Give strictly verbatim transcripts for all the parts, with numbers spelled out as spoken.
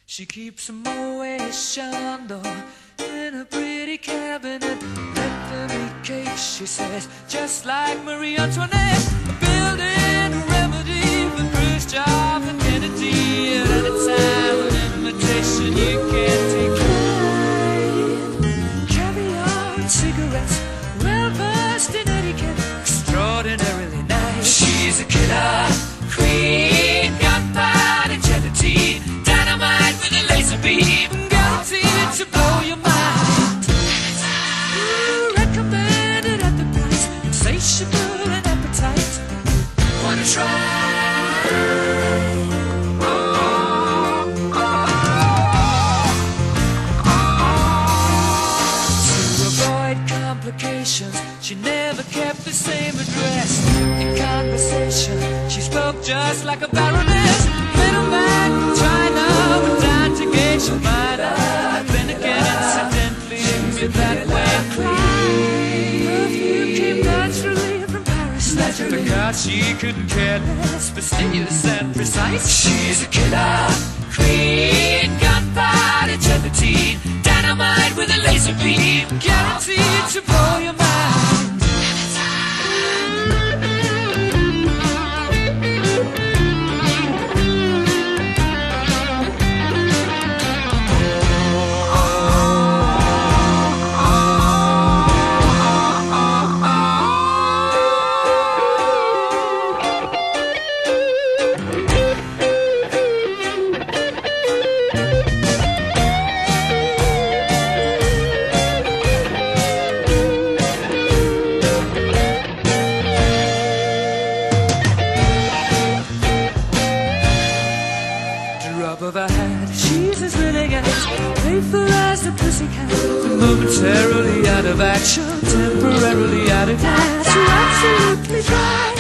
She keeps a Moet Chandon in a pretty cabinet. Peppery cake, she says, just like Marie Antoinette. Building a remedy for Khrushchev and Kennedy. And at a time, an invitation you can't decline. Caviar and cigarettes, well versed in etiquette, extraordinarily nice. She's a killer queen, gunpowder gelatine, dynamite with a laser beam, guaranteed to blow your mind. Recommended at the price, insatiable and appetite. Wanna try? To avoid complications, she never kept the same address. In conversation, she spoke just like a baroness. Middleman from China, but down to gauge your mind. I've been again incidentally with that way clean. Perfume came naturally from Paris, naturally, because she couldn't care less, fastidious and precise. She's a killer queen, gunpowder gelatine, dynamite with a laser beam, guaranteed to blow your mind. Drop of a hat, she's as willing as playful as the pussycat. Momentarily out of action, temporarily out of gas. You're absolutely dry.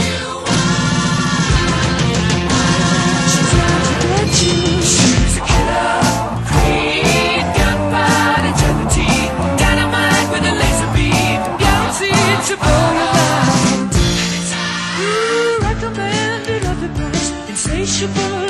She's out to get you. She's a killer queen, gunpowder gelatine, dynamite with a laser beam, guaranteed to blow your mind. Ooh, recommended at the price, insatiable